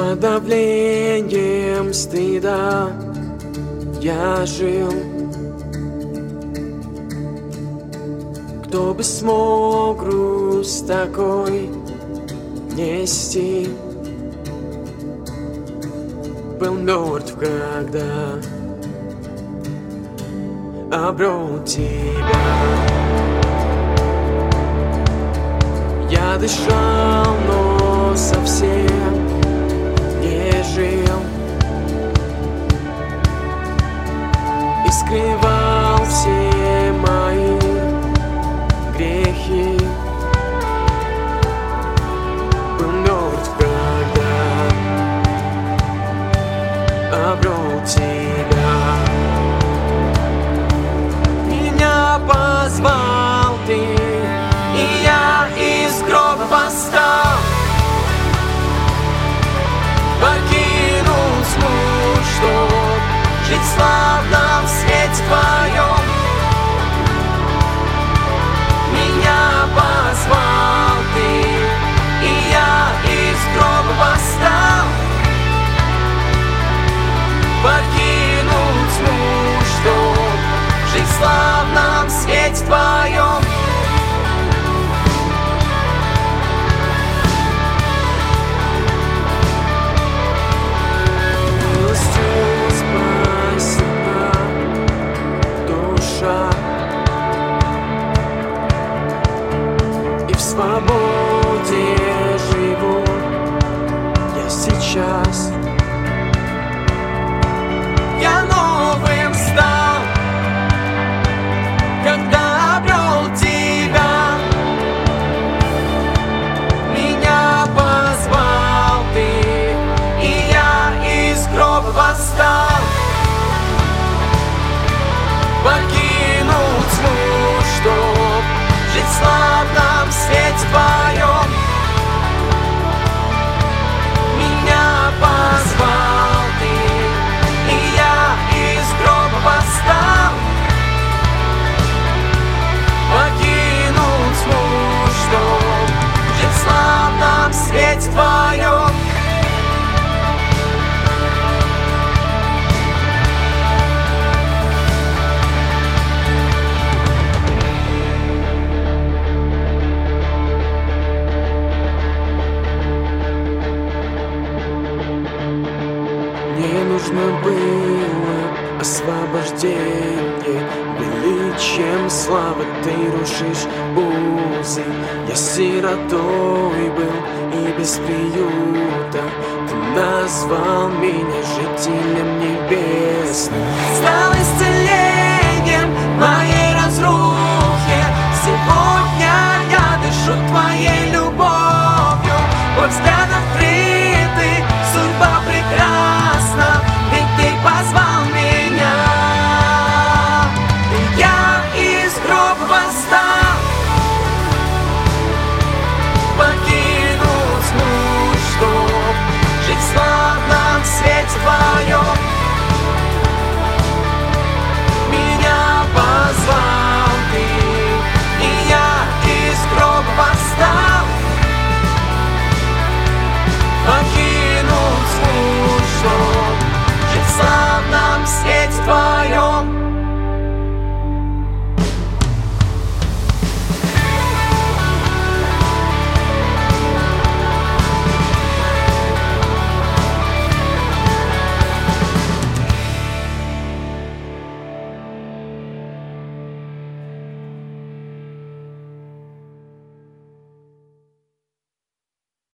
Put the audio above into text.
подавлением стыда я жил. Кто бы смог груз такой нести? Был мертв, когда обрел тебя. Я дышал, но совсем не жил, и скрывал все мои грехи. Был мертв, когда обрел тебя. Меня позвал ты, и я из гроба восстал. Покинул тьму, чтоб жить славно в свете твоем. Меня позвал ты, и я из гроба восстал. Покинул тьму, чтоб жить славно в свете твоем. И в свободе живу я сейчас. Я новым стал, когда обрел тебя. Меня позвал ты, и я из гроба восстал. Покинул тьму, чтоб жить славно в свете твоем. Меня позвал ты, и я из гроба восстал. Покинул тьму, чтоб жить славно в свете твоем. Мне нужно было освобождение, величием славы ты рушишь узы. Я сиротой был и без приюта, ты назвал меня жителем небесным. Стал исцелением